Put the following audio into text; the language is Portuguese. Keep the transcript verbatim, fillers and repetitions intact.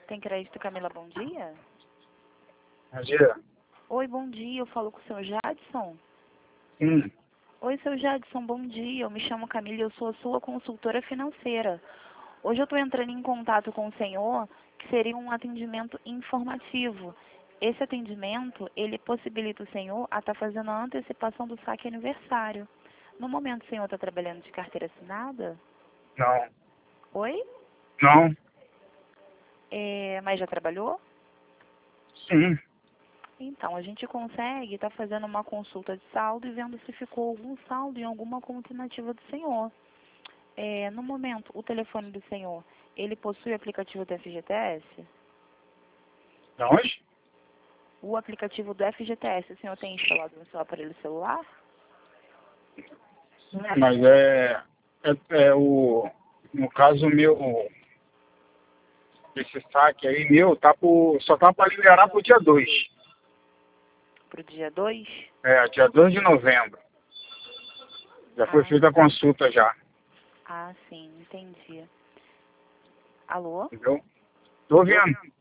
Tem crédito, Camila, bom dia? Bom dia. Oi, bom dia, eu falo com o seu Jadson. Sim. Oi, seu Jadson, bom dia, eu me chamo Camila e eu sou a sua consultora financeira. Hoje eu estou entrando em contato com o senhor, que seria um atendimento informativo. Esse atendimento, ele possibilita o senhor a estar fazendo a antecipação do saque aniversário. No momento, o senhor está trabalhando de carteira assinada? Não. Oi? Não. É, mas já trabalhou? Sim. Então, a gente consegue estar fazendo uma consulta de saldo e vendo se ficou algum saldo em alguma conta inativa do senhor. É, no momento, o telefone do senhor, ele possui o aplicativo do F G T S? Da onde? O aplicativo do F G T S, o senhor tem instalado no seu aparelho celular? Não, mas é, é, é o... No caso meu, esse saque aí meu, tá por, só tá para liberar pro dia dois. Para o dia dois? É, dia dois de novembro. Já foi Ah, feita a consulta já. ah, sim, entendi. Alô? Entendeu? Tô vendo.